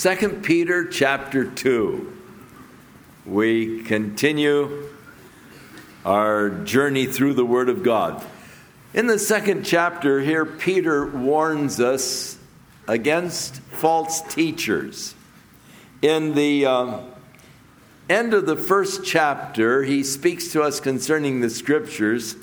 2 Peter chapter 2. We continue our journey through the Word of God. In the second chapter here, Peter warns us against false teachers. In the end of the first chapter, he speaks to us concerning the Scriptures,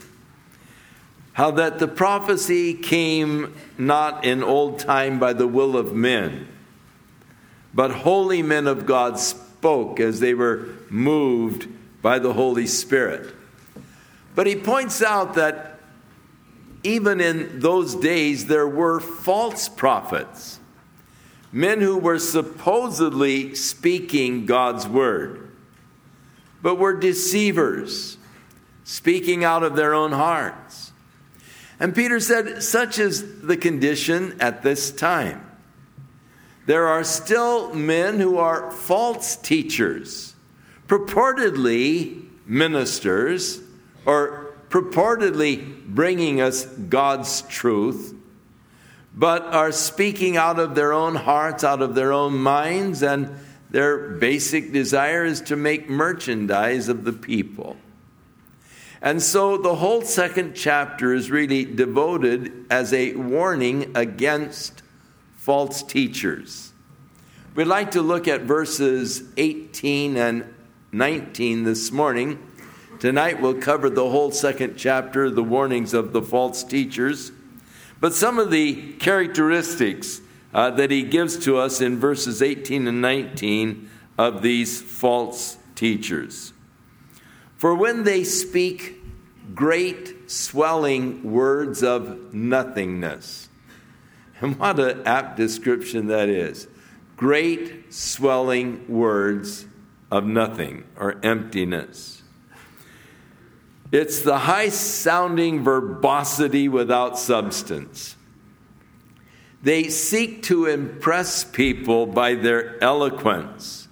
how that the prophecy came not in old time by the will of men, but holy men of God spoke as they were moved by the Holy Spirit. But he points out that even in those days there were false prophets, men who were supposedly speaking God's word, but were deceivers, speaking out of their own hearts. And Peter said, such is the condition at this time. There are still men who are false teachers, purportedly ministers, or purportedly bringing us God's truth, but are speaking out of their own hearts, out of their own minds, and their basic desire is to make merchandise of the people. And so the whole second chapter is really devoted as a warning against false teachers. We'd like to look at verses 18 and 19 this morning. Tonight we'll cover the whole second chapter, the warnings of the false teachers. But some of the characteristics that he gives to us in verses 18 and 19 of these false teachers. For when they speak great swelling words of nothingness. And what an apt description that is. Great swelling words of nothing or emptiness. It's the high-sounding verbosity without substance. They seek to impress people by their eloquence.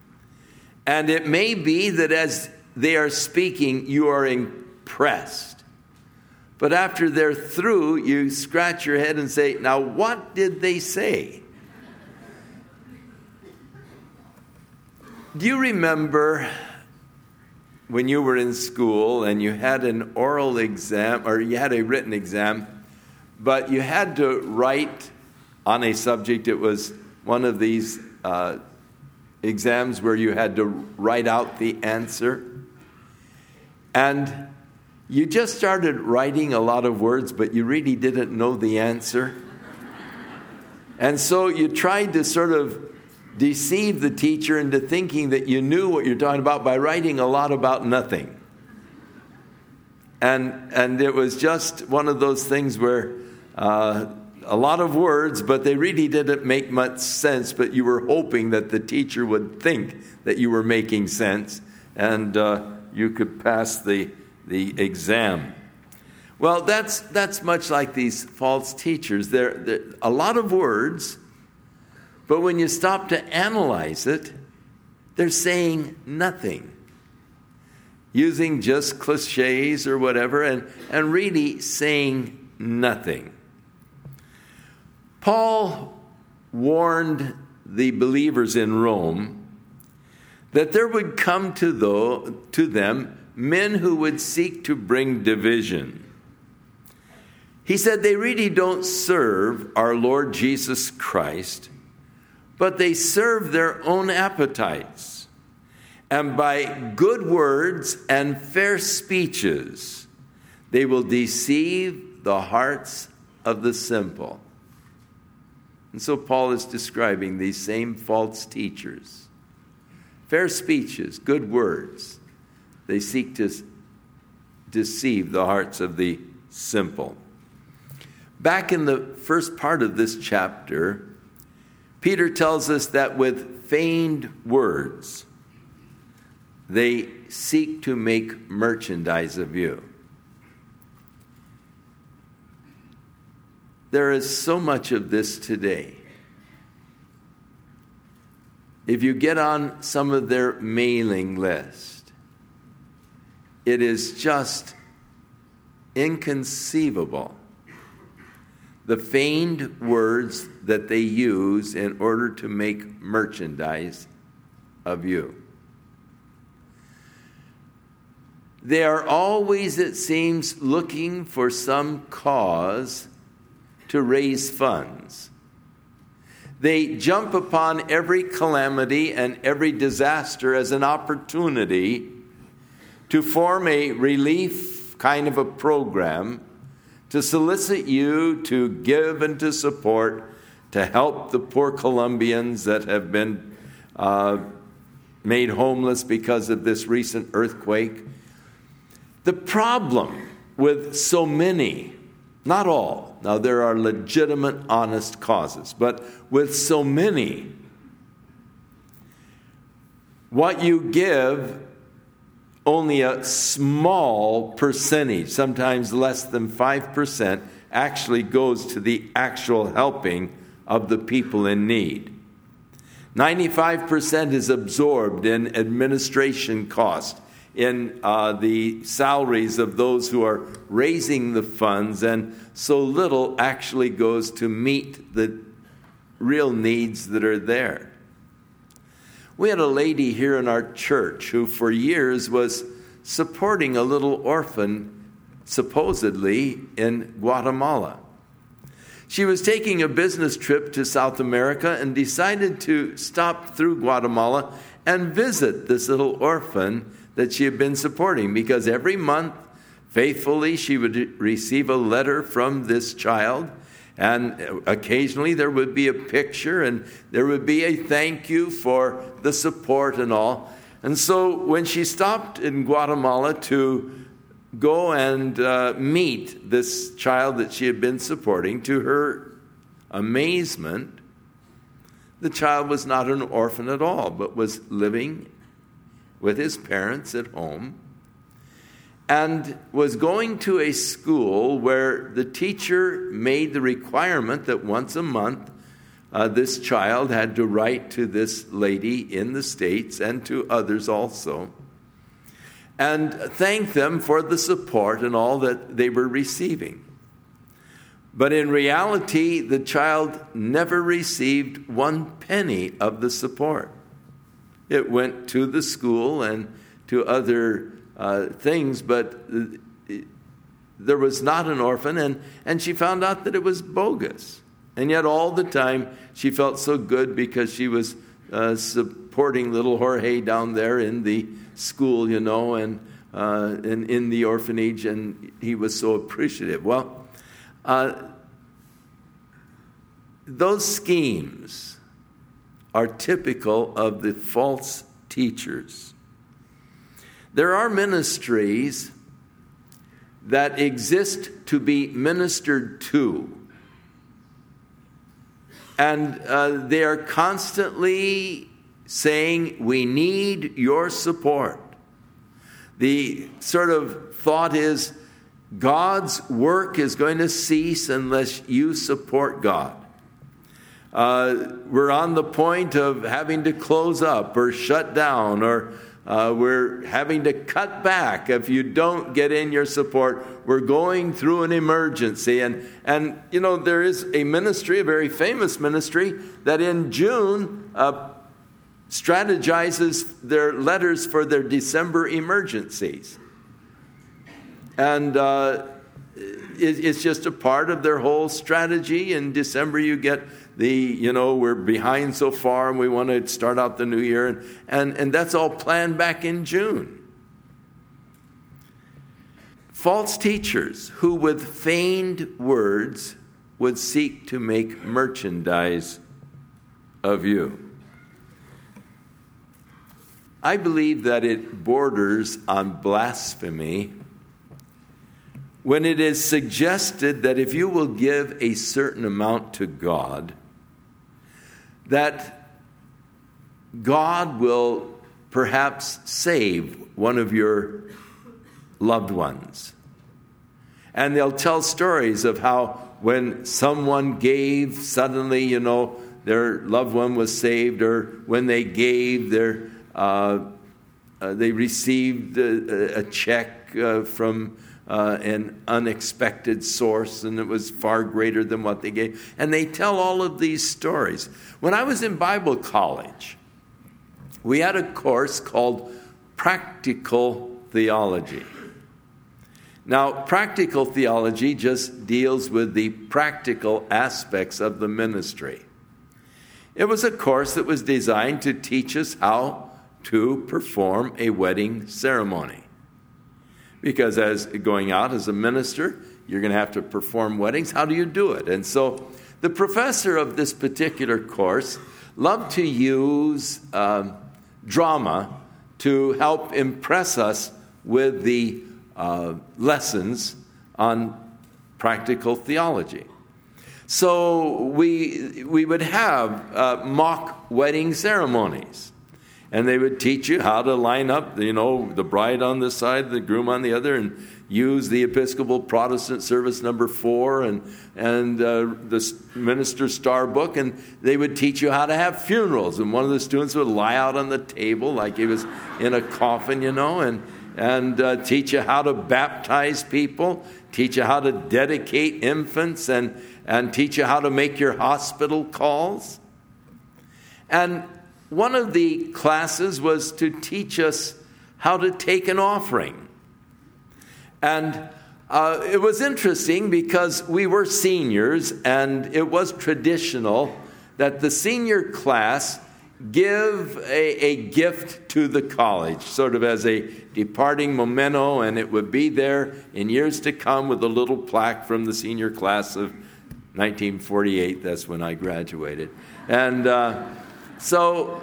And it may be that as they are speaking, you are impressed. But after they're through, you scratch your head and say, now what did they say? Do you remember when you were in school and you had an oral exam, or you had a written exam, but you had to write on a subject? It was one of these exams where you had to write out the answer. And you just started writing a lot of words, but you really didn't know the answer. And so you tried to sort of deceive the teacher into thinking that you knew what you're talking about by writing a lot about nothing. And it was just one of those things where a lot of words, but they really didn't make much sense, but you were hoping that the teacher would think that you were making sense, and you could pass the exam. Well, that's much like these false teachers. They're a lot of words, but when you stop to analyze it, they're saying nothing, using just cliches or whatever, and really saying nothing. Paul warned the believers in Rome that there would come to them men who would seek to bring division. He said they really don't serve our Lord Jesus Christ, but they serve their own appetites. And by good words and fair speeches, they will deceive the hearts of the simple. And so Paul is describing these same false teachers. Fair speeches, good words. They seek to deceive the hearts of the simple. Back in the first part of this chapter, Peter tells us that with feigned words, they seek to make merchandise of you. There is so much of this today. If you get on some of their mailing list, it is just inconceivable the feigned words that they use in order to make merchandise of you. They are always, it seems, looking for some cause to raise funds. They jump upon every calamity and every disaster as an opportunity to form a relief kind of a program to solicit you to give and to support, to help the poor Colombians that have been made homeless because of this recent earthquake. The problem with so many, not all, now there are legitimate, honest causes, but with so many, what you give, only a small percentage, sometimes less than 5%, actually goes to the actual helping of the people in need. 95% is absorbed in administration cost, in the salaries of those who are raising the funds, and so little actually goes to meet the real needs that are there. We had a lady here in our church who for years was supporting a little orphan, supposedly in Guatemala. She was taking a business trip to South America and decided to stop through Guatemala and visit this little orphan that she had been supporting, because every month, faithfully, she would receive a letter from this child, and occasionally there would be a picture and there would be a thank you for the support and all. And so when she stopped in Guatemala to go and meet this child that she had been supporting, to her amazement, the child was not an orphan at all, but was living with his parents at home, and was going to a school where the teacher made the requirement that once a month this child had to write to this lady in the States and to others also, and thank them for the support and all that they were receiving. But in reality, the child never received one penny of the support. It went to the school and to other things, but there was not an orphan, and she found out that it was bogus. And yet all the time she felt so good because she was supporting little Jorge down there in the school, and in the orphanage, and he was so appreciative. Well, those schemes are typical of the false teachers. There are ministries that exist to be ministered to, and they are constantly saying, we need your support. The sort of thought is, God's work is going to cease unless you support God. We're on the point of having to close up or shut down, or we're having to cut back if you don't get in your support. We're going through an emergency. And there is a ministry, a very famous ministry, that in June strategizes their letters for their December emergencies. And it's just a part of their whole strategy. In December you get we're behind so far and we want to start out the new year. And that's all planned back in June. False teachers who with feigned words would seek to make merchandise of you. I believe that it borders on blasphemy when it is suggested that if you will give a certain amount to God, that God will perhaps save one of your loved ones. And they'll tell stories of how when someone gave, suddenly, their loved one was saved, or when they gave, they received a check from an unexpected source, and it was far greater than what they gave. And they tell all of these stories. When I was in Bible college, we had a course called Practical Theology. Now, practical theology just deals with the practical aspects of the ministry. It was a course that was designed to teach us how to perform a wedding ceremony. Because as going out as a minister, you're going to have to perform weddings. How do you do it? And so the professor of this particular course loved to use drama to help impress us with the lessons on practical theology. So we would have mock wedding ceremonies. And they would teach you how to line up, the bride on this side, the groom on the other, and use the Episcopal Protestant Service number 4 and the Minister's Star Book. And they would teach you how to have funerals. And one of the students would lie out on the table like he was in a coffin, and teach you how to baptize people, teach you how to dedicate infants, and teach you how to make your hospital calls. And one of the classes was to teach us how to take an offering. And it was interesting because we were seniors, and it was traditional that the senior class give a gift to the college, sort of as a departing memento, and it would be there in years to come with a little plaque from the senior class of 1948. That's when I graduated. And So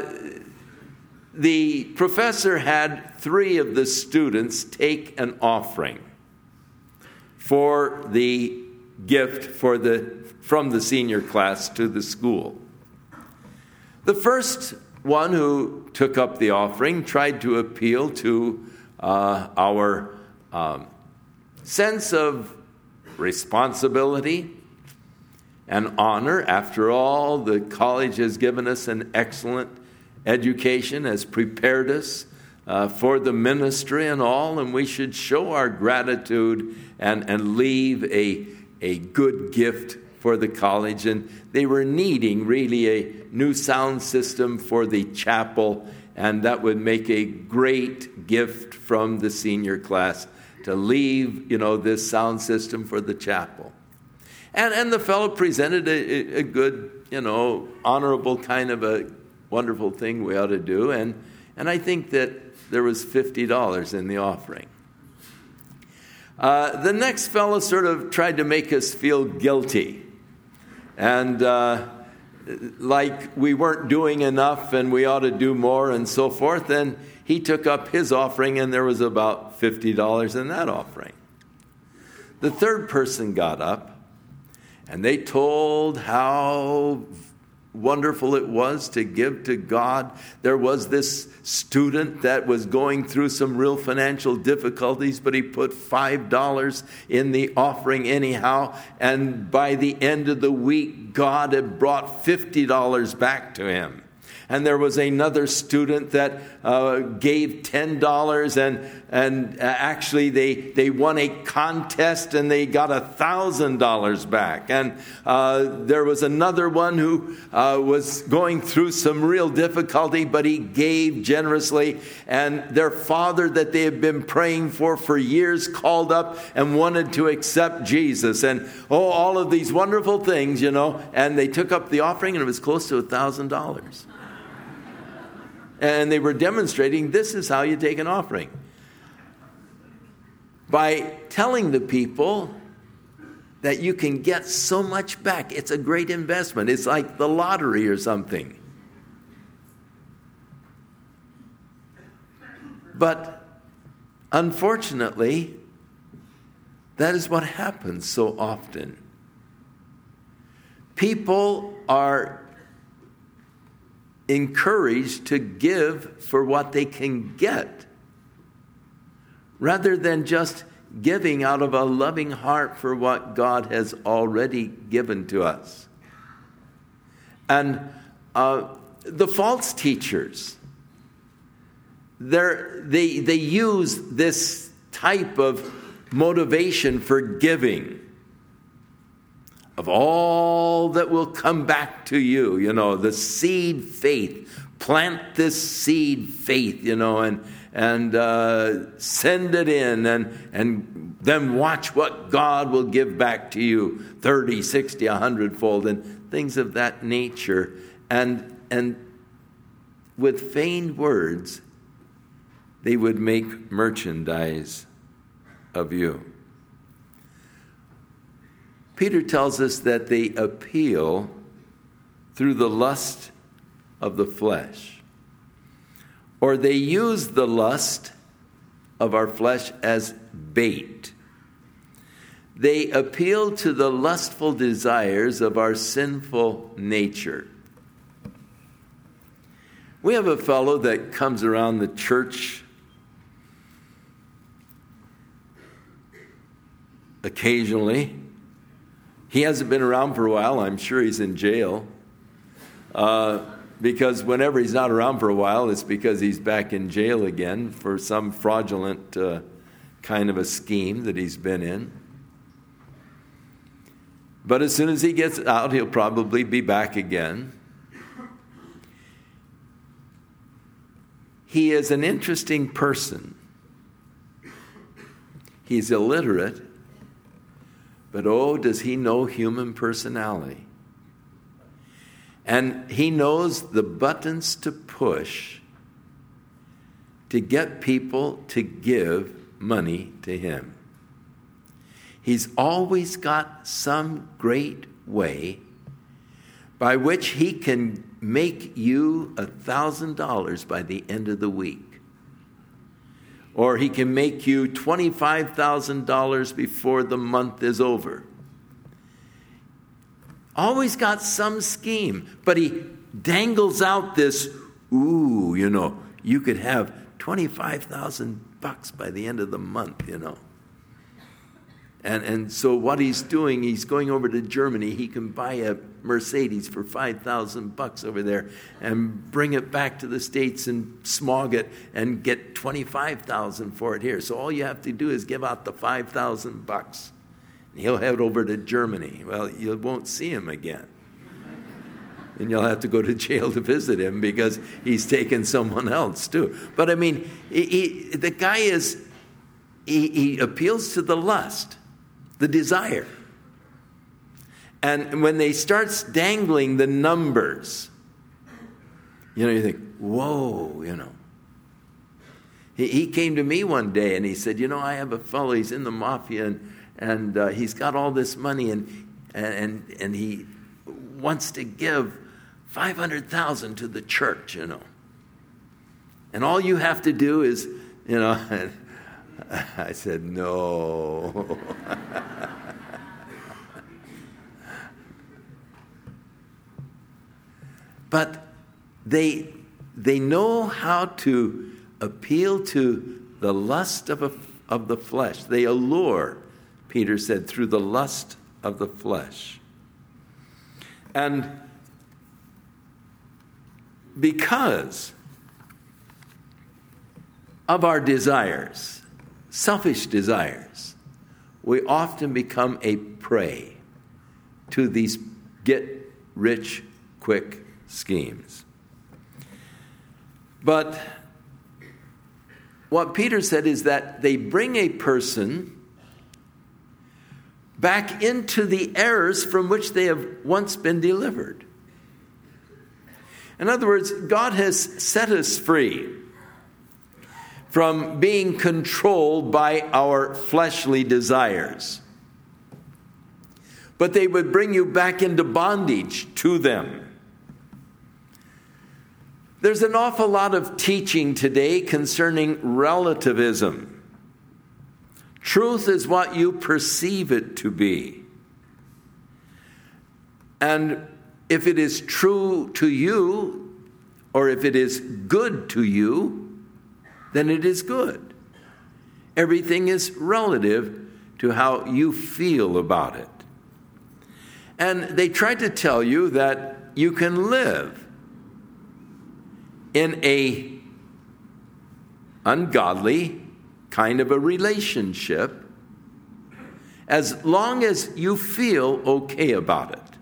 the professor had 3 of the students take an offering for the gift from the senior class to the school. The first one who took up the offering tried to appeal to our sense of responsibility and honor. After all, the college has given us an excellent education, has prepared us for the ministry and all, and we should show our gratitude and leave a good gift for the college. And they were needing really a new sound system for the chapel, and that would make a great gift from the senior class to leave, this sound system for the chapel. And the fellow presented a good, honorable kind of a wonderful thing we ought to do. And I think that there was $50 in the offering. The next fellow sort of tried to make us feel guilty. And like we weren't doing enough and we ought to do more and so forth. And he took up his offering, and there was about $50 in that offering. The third person got up, and they told how wonderful it was to give to God. There was this student that was going through some real financial difficulties, but he put $5 in the offering anyhow. And by the end of the week, God had brought $50 back to him. And there was another student that gave $10, and actually they won a contest and they got $1,000 back. And there was another one who was going through some real difficulty, but he gave generously. And their father that they had been praying for years called up and wanted to accept Jesus. And all of these wonderful things, and they took up the offering, and it was close to $1,000. And they were demonstrating this is how you take an offering. By telling the people that you can get so much back. It's a great investment. It's like the lottery or something. But unfortunately, that is what happens so often. People are encouraged to give for what they can get, rather than just giving out of a loving heart for what God has already given to us. And the false teachers, they use this type of motivation for giving, of all that will come back to you, the seed faith. Plant this seed faith, and send it in, and then watch what God will give back to you 30, 60, 100-fold, and things of that nature. And with feigned words, they would make merchandise of you. Peter tells us that they appeal through the lust of the flesh, or they use the lust of our flesh as bait. They appeal to the lustful desires of our sinful nature. We have a fellow that comes around the church occasionally. He hasn't been around for a while. I'm sure he's in jail. Because whenever he's not around for a while, it's because he's back in jail again for some fraudulent kind of a scheme that he's been in. But as soon as he gets out, he'll probably be back again. He is an interesting person. He's illiterate, but oh, does he know human personality. And he knows the buttons to push to get people to give money to him. He's always got some great way by which he can make you $1,000 by the end of the week. Or he can make you $25,000 before the month is over. Always got some scheme, but he dangles out this, you could have $25,000 by the end of the month, And so what he's doing, he's going over to Germany. He can buy a Mercedes for $5,000 over there and bring it back to the States and smog it and get $25,000 for it here. So all you have to do is give out the $5,000. He'll head over to Germany. Well, you won't see him again. And you'll have to go to jail to visit him because he's taken someone else too. But I mean, the guy he appeals to the lust, the desire. And when they start dangling the numbers, you think, whoa, He came to me one day and he said, I have a fellow, he's in the mafia and he's got all this money and he wants to give $500,000 to the church, And all you have to do is, I said, no. But they know how to appeal to the lust of the flesh. They allure, Peter said, through the lust of the flesh. And because of our desires, selfish desires, we often become a prey to these get-rich-quick schemes. But what Peter said is that they bring a person back into the errors from which they have once been delivered. In other words, God has set us free from being controlled by our fleshly desires. But they would bring you back into bondage to them. There's an awful lot of teaching today concerning relativism. Truth is what you perceive it to be. And if it is true to you, or if it is good to you, then it is good. Everything is relative to how you feel about it. And they try to tell you that you can live in a ungodly kind of a relationship as long as you feel okay about it.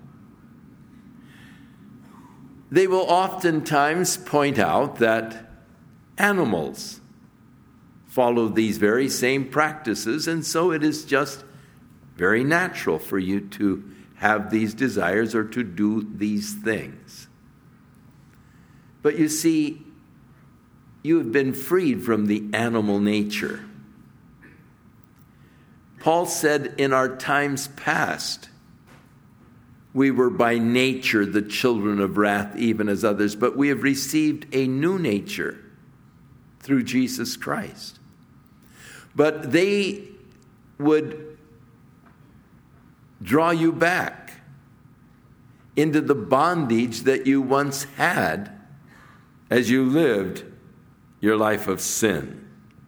They will oftentimes point out that animals follow these very same practices, and so it is just very natural for you to have these desires or to do these things. But you see, you have been freed from the animal nature. Paul said, in our times past, we were by nature the children of wrath, even as others, but we have received a new nature through Jesus Christ. But they would draw you back into the bondage that you once had as you lived your life of sin.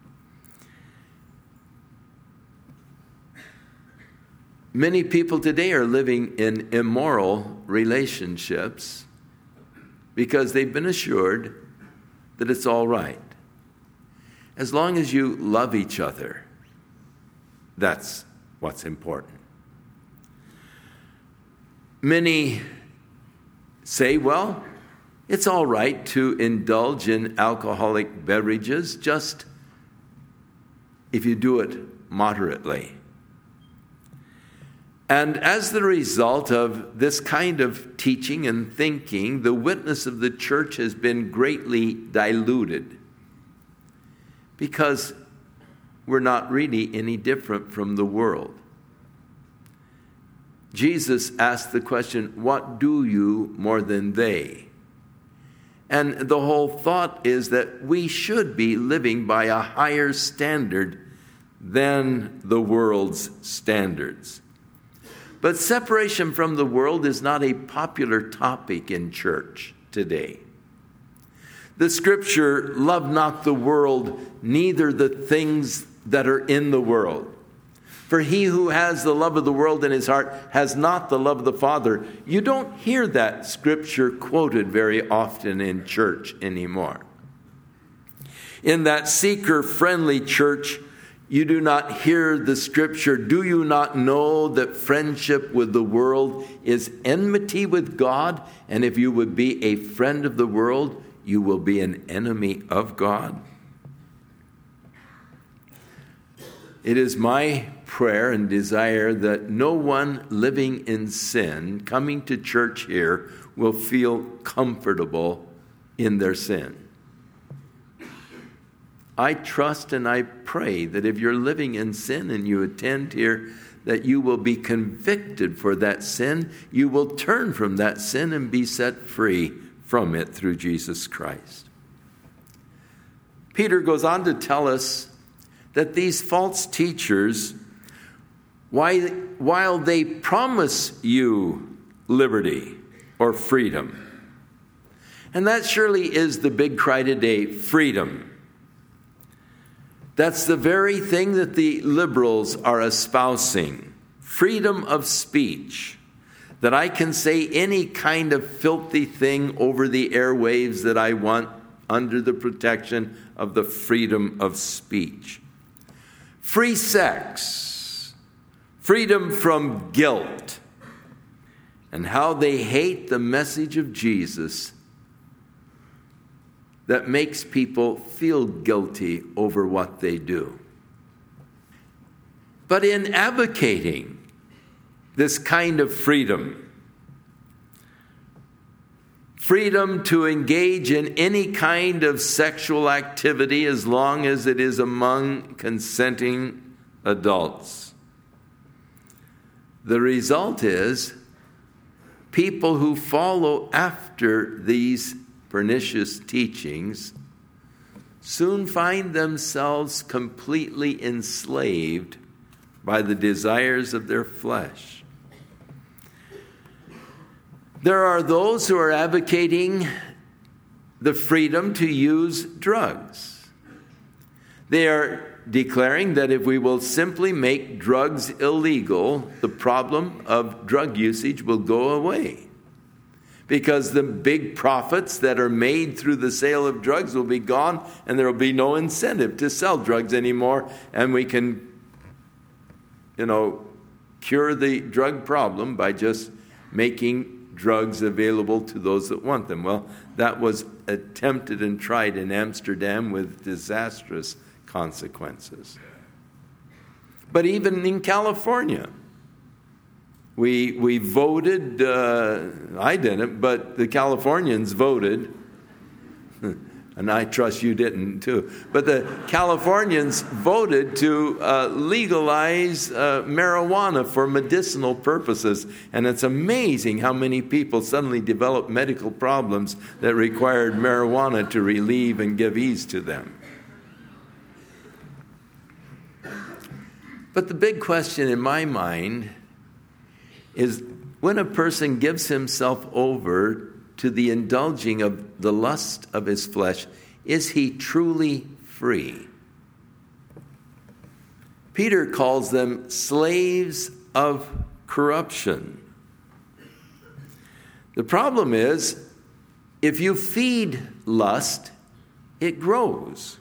Many people today are living in immoral relationships because they've been assured that it's all right. As long as you love each other, that's what's important. Many say, well, it's all right to indulge in alcoholic beverages, just if you do it moderately. And as the result of this kind of teaching and thinking, the witness of the church has been greatly diluted because we're not really any different from the world. Jesus asked the question, what do you more than they? And the whole thought is that we should be living by a higher standard than the world's standards. But separation from the world is not a popular topic in church today. The scripture, love not the world, neither the things that are in the world. For he who has the love of the world in his heart has not the love of the Father. You don't hear that scripture quoted very often in church anymore. In that seeker-friendly church, you do not hear the scripture, do you not know that friendship with the world is enmity with God? And if you would be a friend of the world, you will be an enemy of God. It is my prayer and desire that no one living in sin, coming to church here, will feel comfortable in their sin. I trust and I pray that if you're living in sin and you attend here, that you will be convicted for that sin. You will turn from that sin and be set free from it through Jesus Christ. Peter goes on to tell us that these false teachers, while they promise you liberty or freedom, and that surely is the big cry today, freedom. That's the very thing that the liberals are espousing, freedom of speech, that I can say any kind of filthy thing over the airwaves that I want under the protection of the freedom of speech. Free sex, freedom from guilt, and how they hate the message of Jesus that makes people feel guilty over what they do. But in advocating this kind of freedom to engage in any kind of sexual activity as long as it is among consenting adults, the result is people who follow after these pernicious teachings soon find themselves completely enslaved by the desires of their flesh. There are those who are advocating the freedom to use drugs. They are declaring that if we will simply make drugs illegal, the problem of drug usage will go away. Because the big profits that are made through the sale of drugs will be gone, and there will be no incentive to sell drugs anymore, and we can, cure the drug problem by just making drugs available to those that want them. Well, that was attempted and tried in Amsterdam with disastrous consequences. But even in California, we voted, I didn't, but the Californians voted, and I trust you didn't too, but the Californians voted to legalize marijuana for medicinal purposes. And it's amazing how many people suddenly developed medical problems that required marijuana to relieve and give ease to them. But the big question in my mind is, when a person gives himself over to the indulging of the lust of his flesh, is he truly free? Peter calls them slaves of corruption. The problem is, if you feed lust, it grows.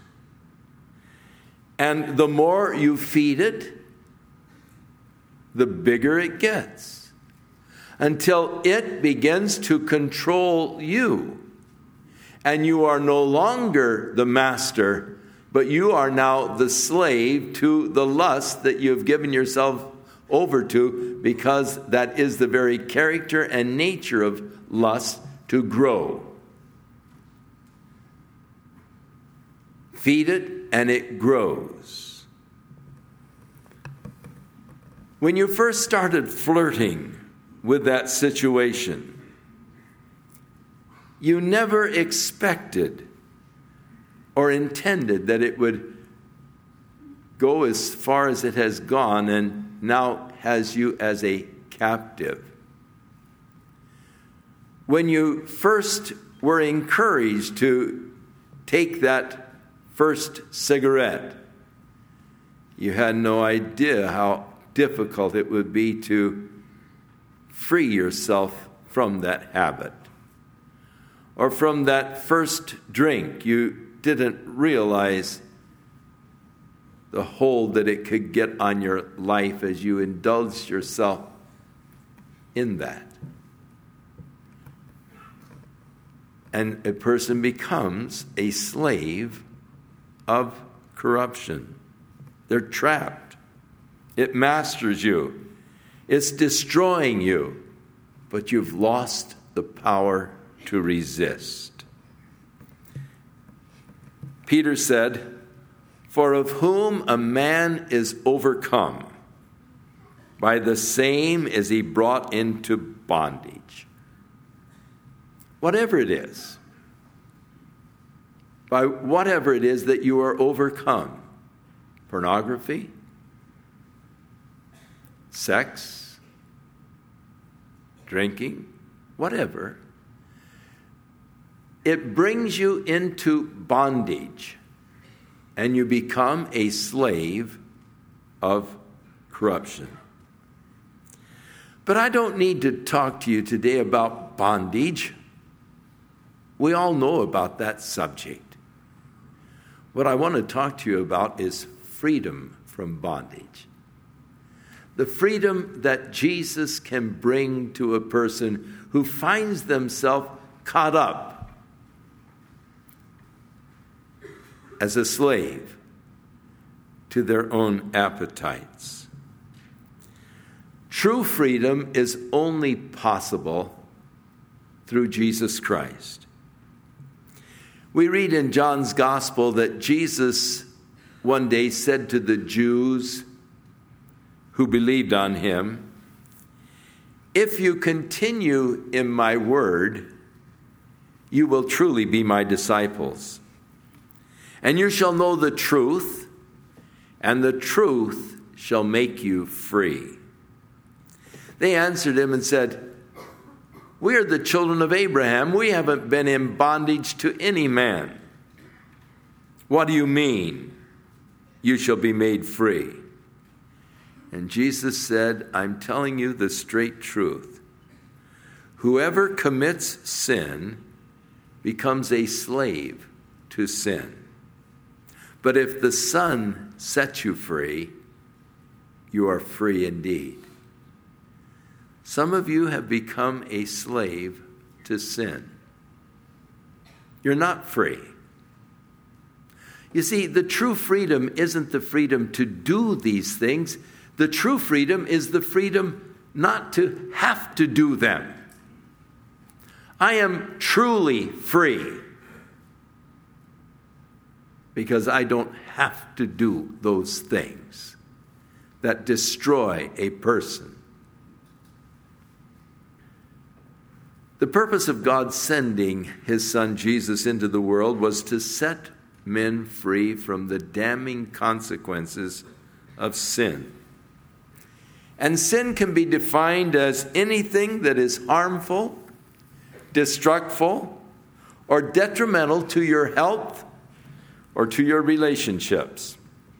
And the more you feed it, the bigger it gets, until it begins to control you. And you are no longer the master, but you are now the slave to the lust that you have given yourself over to, because that is the very character and nature of lust, to grow. Feed it and it grows. When you first started flirting with that situation, you never expected or intended that it would go as far as it has gone and now has you as a captive. When you first were encouraged to take that first cigarette, you had no idea how difficult it would be to free yourself from that habit. Or from that first drink, you didn't realize the hold that it could get on your life as you indulged yourself in that. And a person becomes a slave of corruption. They're trapped. It masters you. It's destroying you. But you've lost the power to resist. Peter said, "For of whom a man is overcome, by the same is he brought into bondage." Whatever it is, by whatever it is that you are overcome, pornography, sex, drinking, whatever, it brings you into bondage and you become a slave of corruption. But I don't need to talk to you today about bondage. We all know about that subject. What I want to talk to you about is freedom from bondage. The freedom that Jesus can bring to a person who finds themselves caught up as a slave to their own appetites. True freedom is only possible through Jesus Christ. We read in John's Gospel that Jesus one day said to the Jews who believed on him, "If you continue in my word, you will truly be my disciples. And you shall know the truth, and the truth shall make you free." They answered him and said, "We are the children of Abraham. We haven't been in bondage to any man. What do you mean, you shall be made free?" And Jesus said, "I'm telling you the straight truth. Whoever commits sin becomes a slave to sin. But if the Son sets you free, you are free indeed." Some of you have become a slave to sin. You're not free. You see, the true freedom isn't the freedom to do these things. The true freedom is the freedom not to have to do them. I am truly free because I don't have to do those things that destroy a person. The purpose of God sending his Son Jesus into the world was to set men free from the damning consequences of sin. And sin can be defined as anything that is harmful, destructive, or detrimental to your health or to your relationships.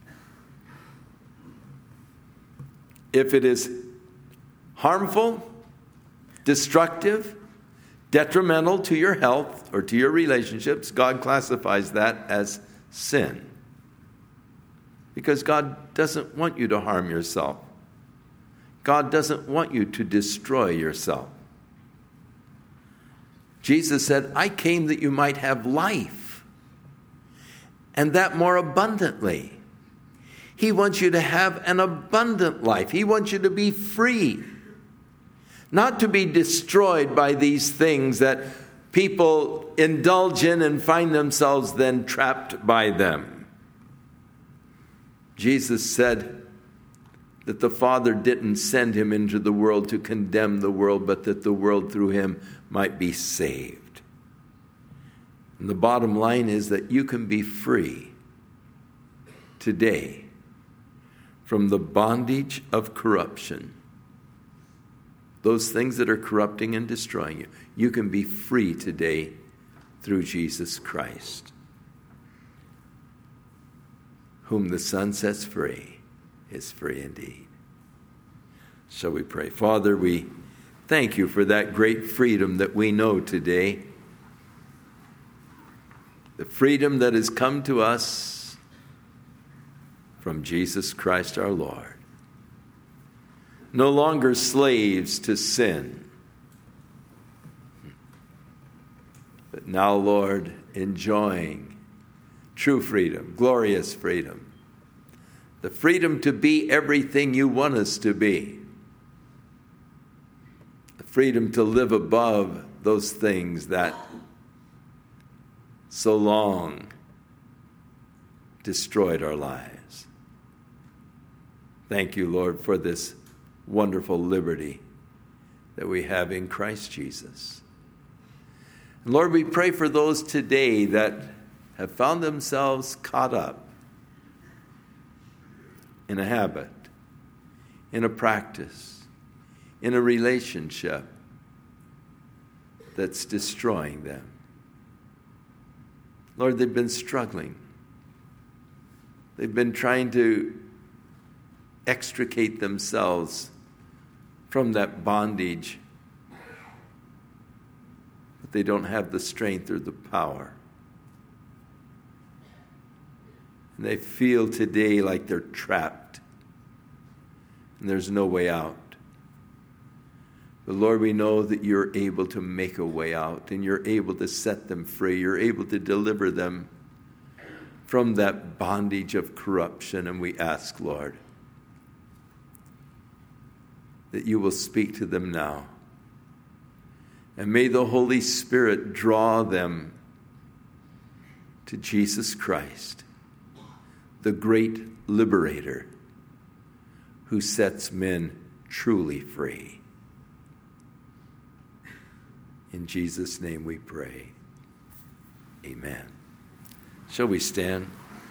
If it is harmful, destructive, detrimental to your health or to your relationships, God classifies that as sin. Because God doesn't want you to harm yourself. God doesn't want you to destroy yourself. Jesus said, I came that you might have life, and that more abundantly. He wants you to have an abundant life. He wants you to be free. Not to be destroyed by these things that people indulge in and find themselves then trapped by them. Jesus said that the Father didn't send him into the world to condemn the world, but that the world through him might be saved. And the bottom line is that you can be free today from the bondage of corruption. Those things that are corrupting and destroying you. You can be free today through Jesus Christ. Whom the Son sets free is free indeed. Shall we pray? Father, we thank you for that great freedom that we know today. The freedom that has come to us from Jesus Christ our Lord. No longer slaves to sin, but now, Lord, enjoying true freedom, glorious freedom, the freedom to be everything you want us to be, the freedom to live above those things that so long destroyed our lives. Thank you, Lord, for this wonderful liberty that we have in Christ Jesus. And Lord, we pray for those today that have found themselves caught up in a habit, in a practice, in a relationship that's destroying them. Lord, they've been struggling. They've been trying to extricate themselves from that bondage, but they don't have the strength or the power. And they feel today like they're trapped and there's no way out. But Lord, we know that you're able to make a way out and you're able to set them free. You're able to deliver them from that bondage of corruption. And we ask, Lord, that you will speak to them now. And may the Holy Spirit draw them to Jesus Christ, the great liberator who sets men truly free. In Jesus' name we pray. Amen. Shall we stand?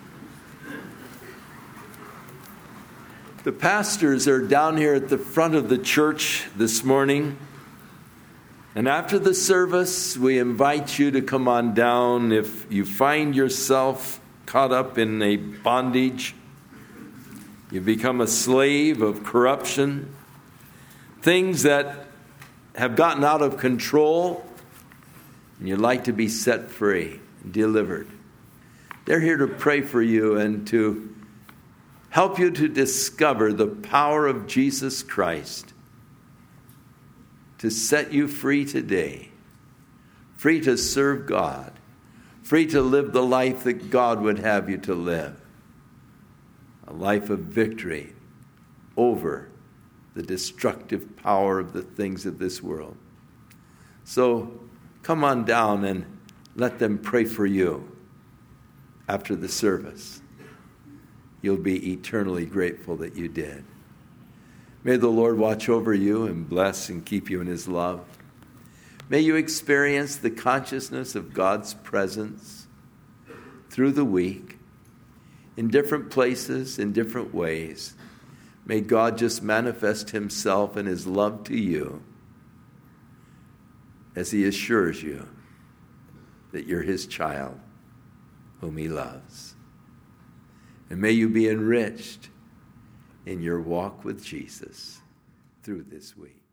The pastors are down here at the front of the church this morning. And after the service, we invite you to come on down. If you find yourself caught up in a bondage, you become a slave of corruption, things that have gotten out of control, and you'd like to be set free and delivered. They're here to pray for you and to help you to discover the power of Jesus Christ to set you free today, free to serve God, free to live the life that God would have you to live, a life of victory over the destructive power of the things of this world. So come on down and let them pray for you after the service. You'll be eternally grateful that you did. May the Lord watch over you and bless and keep you in his love. May you experience the consciousness of God's presence through the week, in different places, in different ways. May God just manifest himself and his love to you as he assures you that you're his child whom he loves. And may you be enriched in your walk with Jesus through this week.